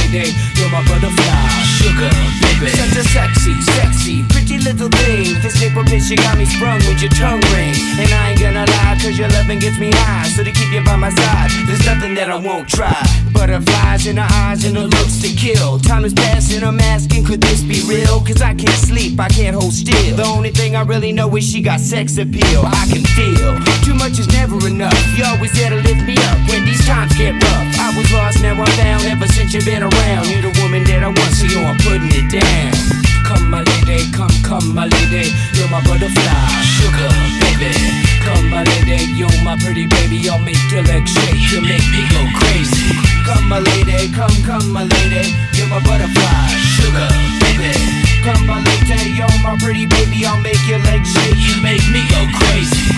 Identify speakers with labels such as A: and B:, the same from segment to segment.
A: lady, you're my butterfly, sugar, baby. Such a sexy, pretty little thing. This nipple bitch, you got me sprung with your tongue ring. And I ain't gonna lie, cause your loving gets me high. So to keep you by my side, there's nothing that I won't try. Butterflies in her eyes and her looks to kill. Time is passing, I'm asking, could this be real? Cause I can't sleep, I can't hold still. The only thing I really know is she got sex appeal. I can feel, too much is never enough. You always there to lift me up when these times get rough. I was lost, now I'm found, ever since you've been around. You're the woman that I want, so I'm putting it down. Come my lady, come my lady, you're my butterfly, sugar, baby. Come my lady, you're my pretty baby, I'll make your legs shake, you make me go crazy. Come my lady, come my lady, you're my butterfly, sugar, baby. Come my lady, you're my pretty baby, I'll make your legs shake, you make me go crazy.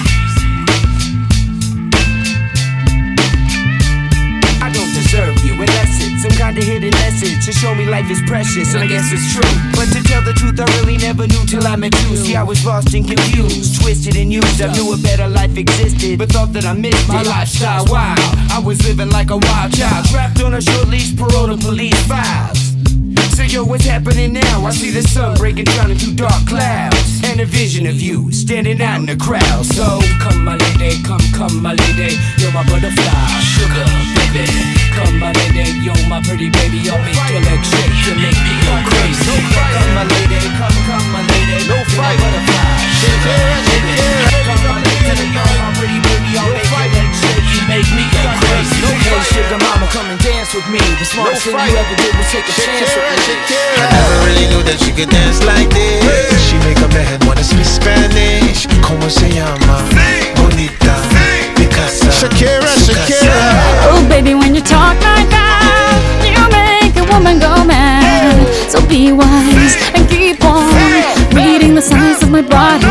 A: I don't deserve you, unless it's some kind of hidden message to show me life is precious, and I guess it's true. But to tell the truth, I really never knew till I met you. See, I was lost and confused, twisted and used. I knew a better life existed, but thought that I missed it. My lifestyle wild, I was living like a wild child, trapped on a short leash, parole to police files. So yo, what's happening now? I see the sun breaking down into dark clouds, and a vision of you standing out in the crowd. So come my lady, come my lady, you're my butterfly, sugar, baby. Come my lady, you're my pretty baby, I'll make your legs shake, you make me go crazy. Come my lady, come my lady, no fight, butterfly, sugar, baby. Come my lady, you're my pretty baby, I'll make your legs shake, you make me go crazy. Hey sugar mama, come and dance with me. The smartest thing you ever did was take a chance with me.
B: I never really knew that she could dance like this. She make a man wanna speak Spanish. Como se llama? Bonita, Picasa,
C: Shakira.
D: Oh baby, when you talk like that, you make a woman go mad. So be wise and keep on reading the signs of my body.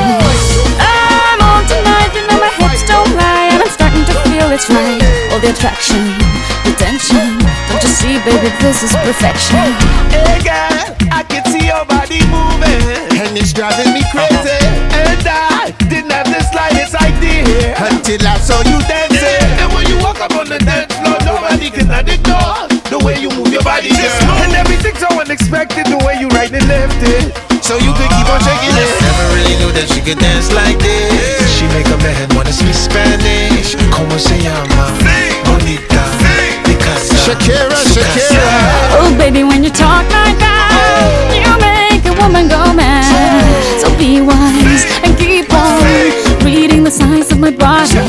D: I'm on tonight, you know my hips don't lie, and I'm starting to feel it's right. All the attraction, the tension, don't you see baby, this is perfection.
C: Hey girl, I can see your body moving, and it's driving me crazy. And I didn't have the slightest idea until I saw you dancing. And when you walk up on the dance floor, nobody can ignore the way you move your body, girl. And everything's so unexpected, the way you right and left it, so you could keep on shaking it.
B: Never really knew that she could dance like this. She make a man wanna speak Spanish. Como se llama? Bonita, Picasa,
C: Shakira.
D: Oh baby, when you talk like that, you make a woman go mad. So be wise and keep on reading the signs of my body.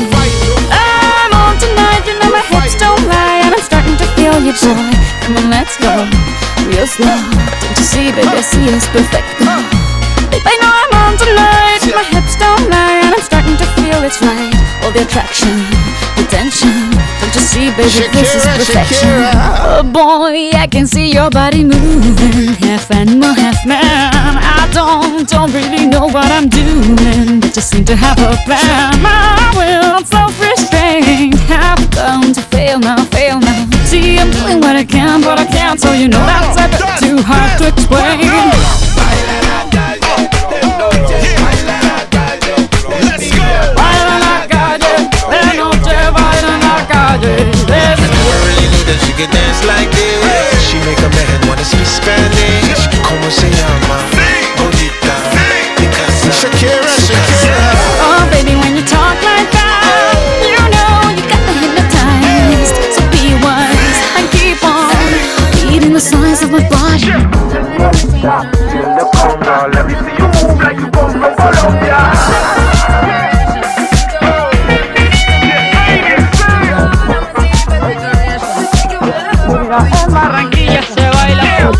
D: I'm on tonight, you know my hips don't lie, and I'm starting to feel you, boy. Come on, let's go real slow. Don't you see, baby, I see it's perfect. Babe, I know I'm on tonight, my hips don't lie, and I'm starting to feel it's right. All the attraction, the tension, don't you see, baby, this is perfection. Oh boy, I can see your body moving, half animal, half man. I don't really know what I'm doing, but just seem to have a plan. My will, self-restraint, have come to fail now. See, I'm doing what I can, but I can't, so you know that's a bit too hard to explain.
B: never really knew that she could dance like this. She make a man wanna speak Spanish. Como se llama? Bonita, Picasa,
C: Shakira.
D: Oh baby, when you talk like that, you know you got me hypnotized. So be wise and keep on reading the signs of my body.
E: Let me see you move like you come from Colombia.
D: En Barranquilla se baila.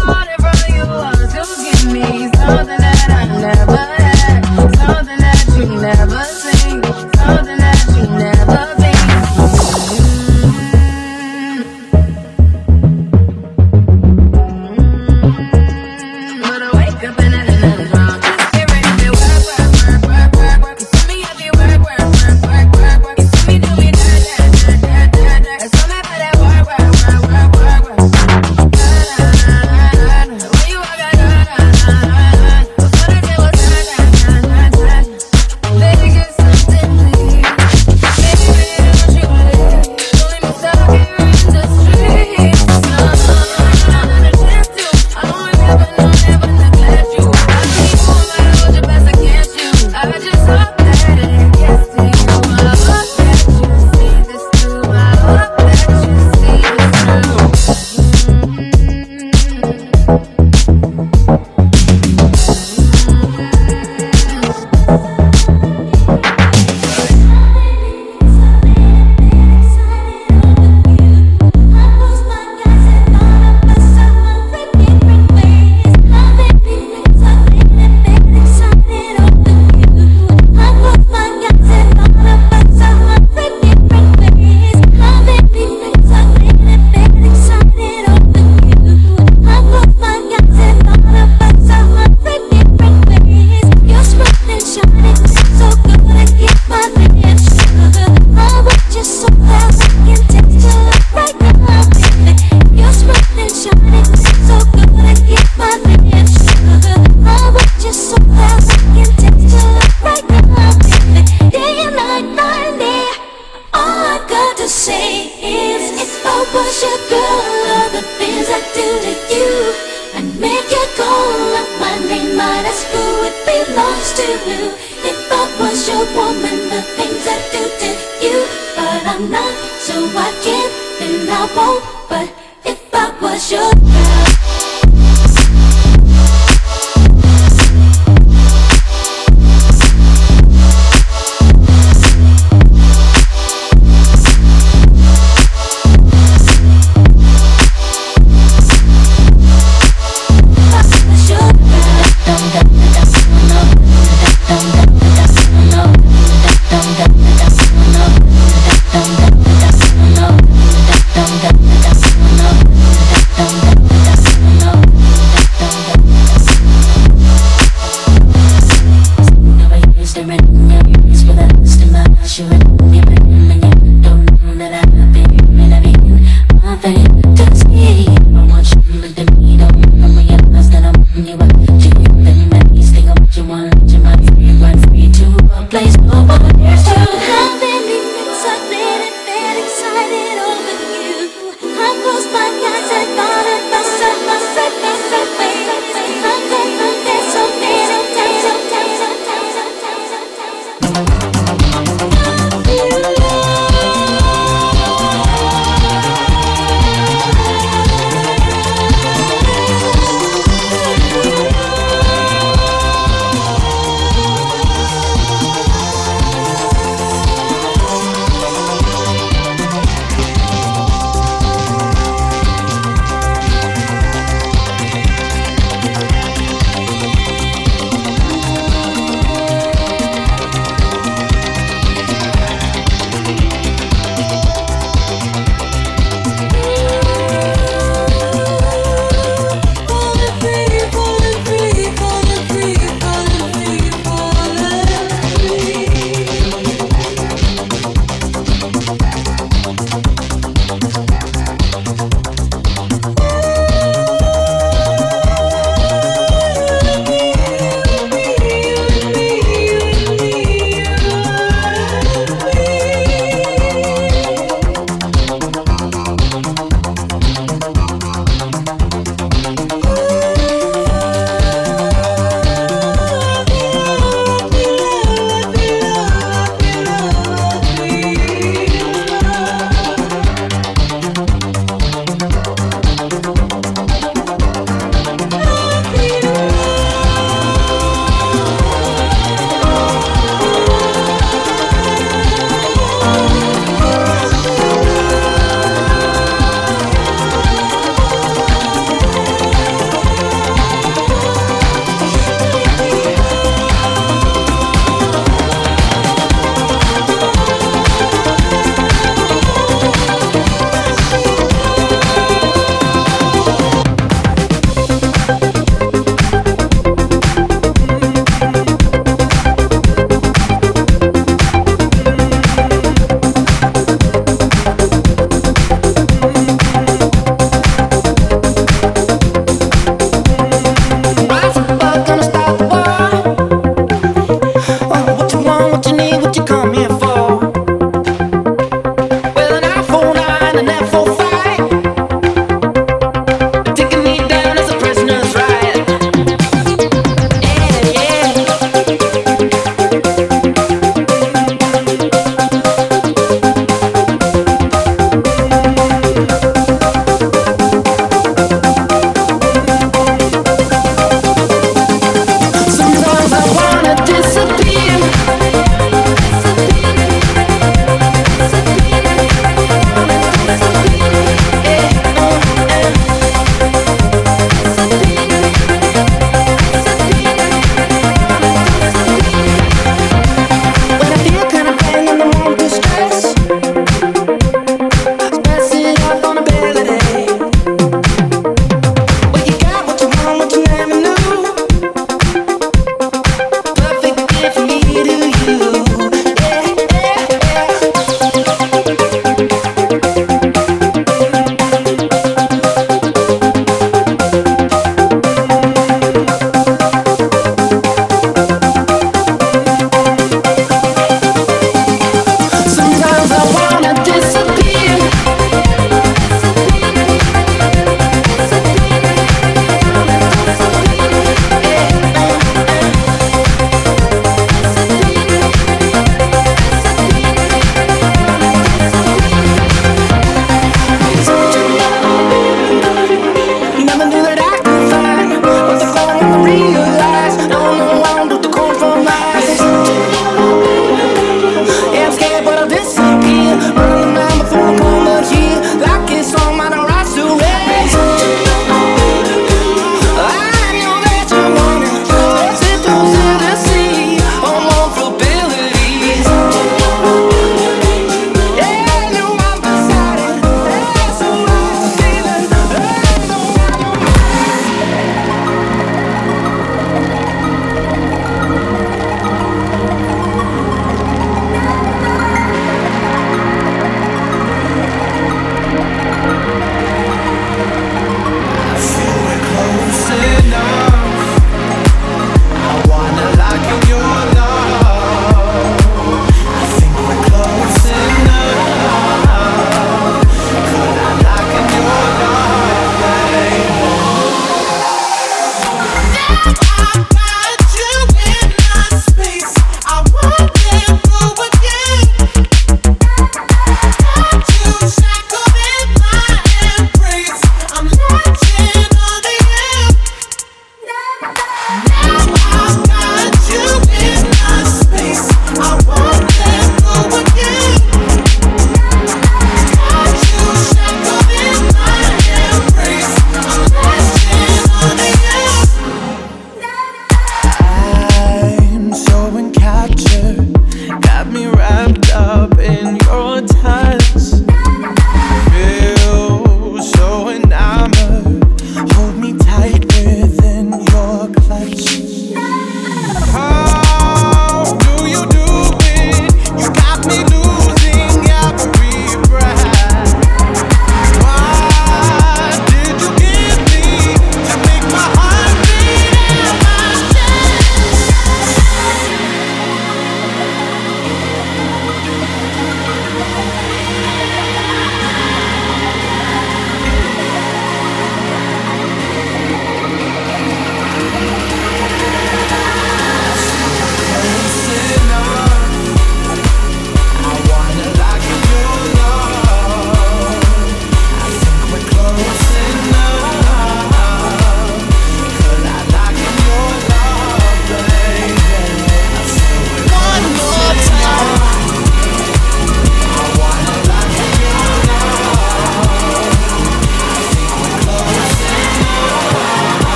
D: do if I was your woman, the things I do to you. But I'm not, so I can't and I won't. But if I was your girl,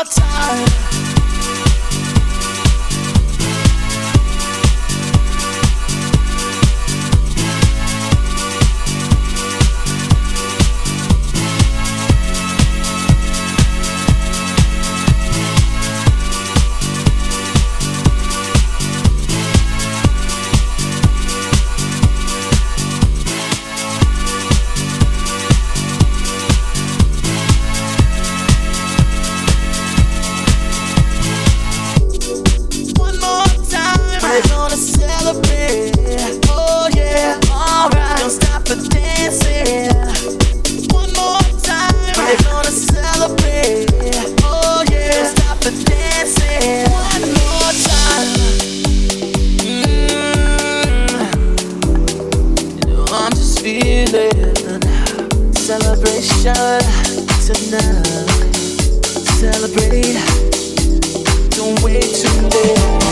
A: more time. Celebration tonight. Celebrate. Don't wait too late.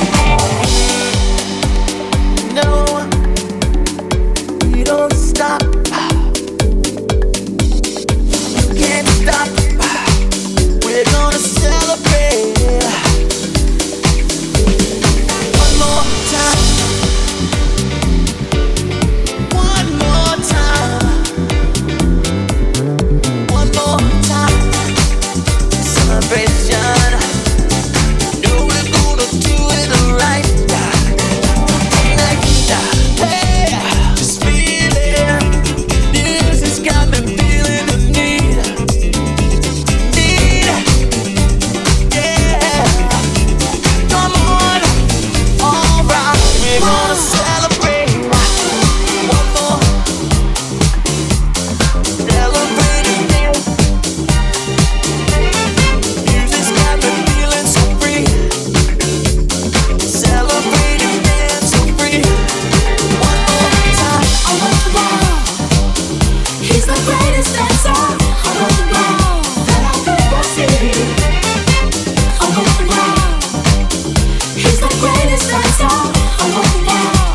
A: No, we don't stop. You can't stop. We're gonna celebrate. One more time. One more time. One more time. Celebration. No, we're gonna do it right. Hey, just feel it. Music's got me feeling the need. Yeah. Come on, alright. We're gonna celebrate. One more. Celebrating now. Music's got me feeling so free. Celebrating, man, so free. One more time.
D: I want the world. He's the greatest dancer. I want the world that I've ever seen. I want the world. He's the greatest dancer. I want the world.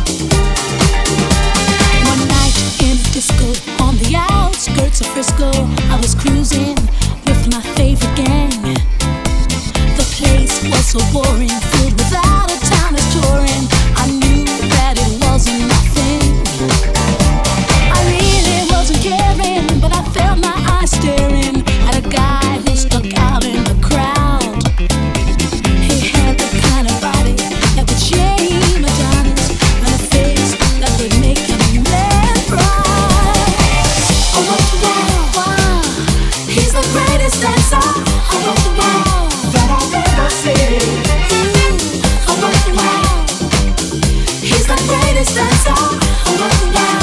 D: One night in a disco on the outskirts of Frisco, I was cruising with my favorite gang. The place was so boring, filled without a town is touring. I knew that it wasn't nothing. I really wasn't caring, but I felt my eyes staring at a guy who stuck out in the crowd. He had the kind of body that would shame Adonis, and a face that would make any man cry. I want the world, wow. He's the greatest dancer. I want the world that I've ever seen. I want the world. He's the greatest dancer. I want the world.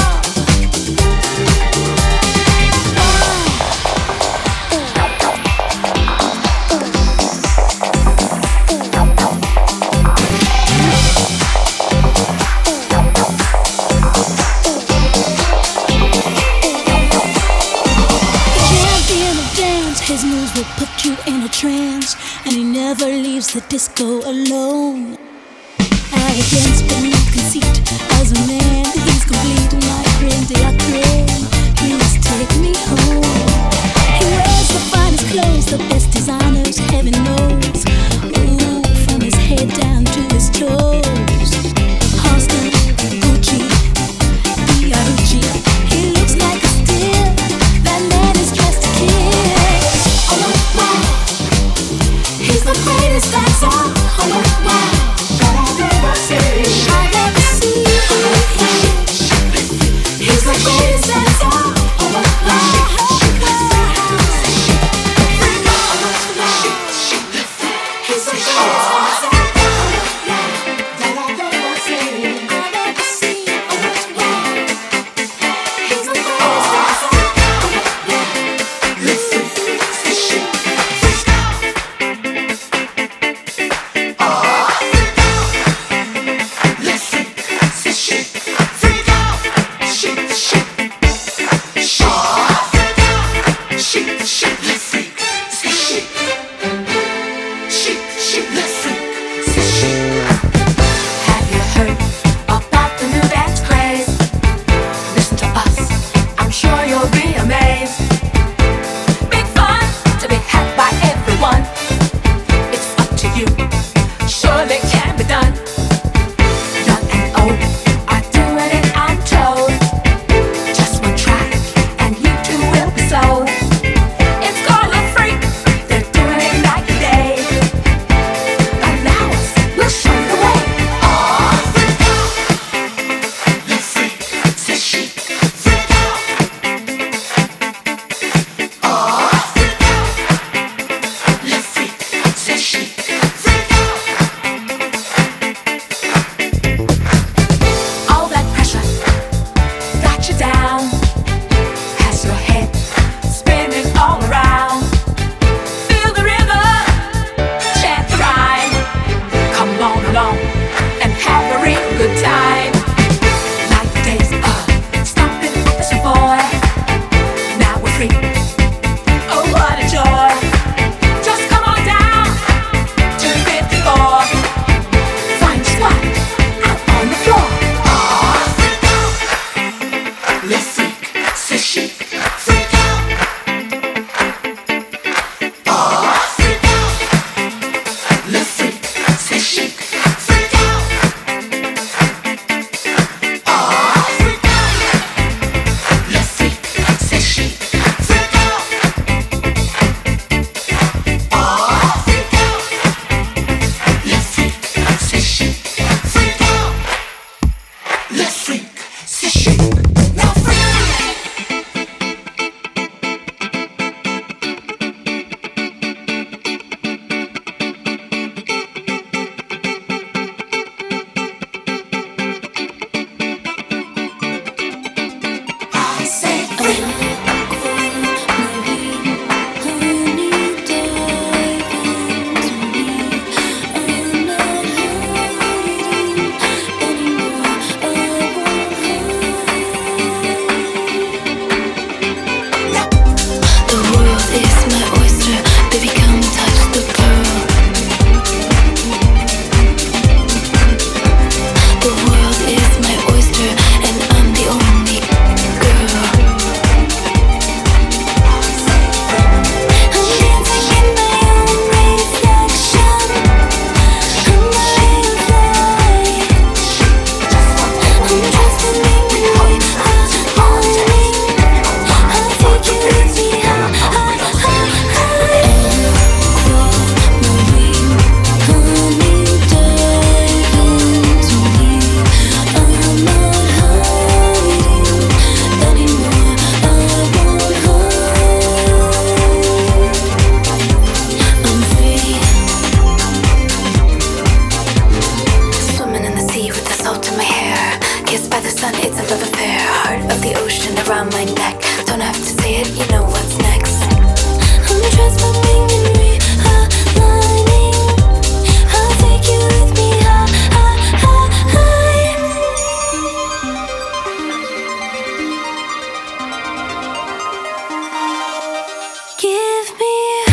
D: Champion of dance, his moves will put you in a trance, and he never leaves the disco alone. Arrogance but no conceit, as a man he's complete. My friend, please take me home. He wears the finest clothes, the best designers, heaven knows. Ooh, from his head down to his toes. Halston, Gucci, Fiorucci. He looks like a steal. That man is dressed to kill. I want the world. He's the greatest dancer. I want the world that I've ever seen.
F: around my neck. Don't have to say it, you know what's next. I'm transforming and realigning. I'll take you with me high, high, high, high. Give me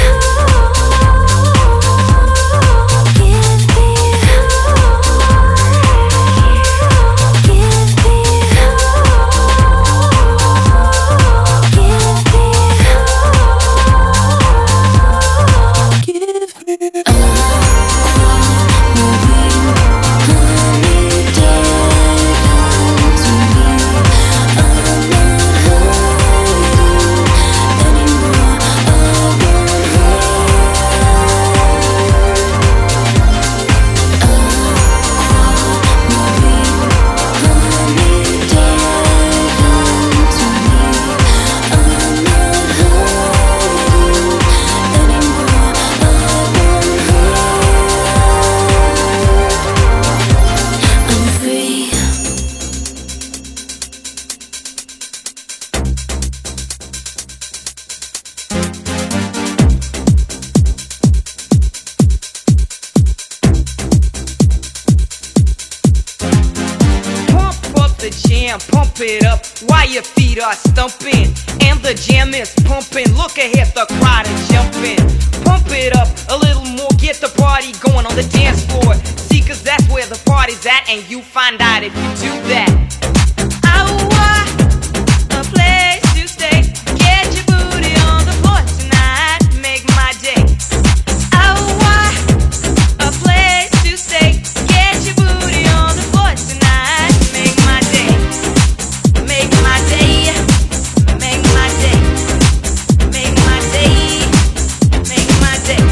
G: pump it up while your feet are stumping and the jam is pumping. Look ahead, the crowd is jumping. Pump it up a little more, get the party going on the dance floor. See, cause that's where the party's at, and you find out if you do that. I want a place to stay. Get your booty on the floor tonight, make my day. I want a place to stay. Get your booty on the floor tonight, make my day. Make my day, make my day, make my day, make my day.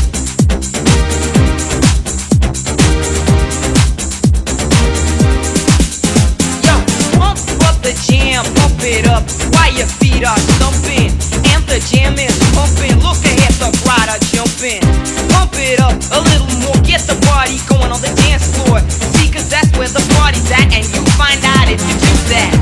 G: Yo, pump up the jam, pump it up while your feet are stumping and the jam is pumping. Look ahead, the crowd are jumping. Pump it up a little more, get the party going on the dance floor. See, cause that's where the party's at, and you find out if you do that.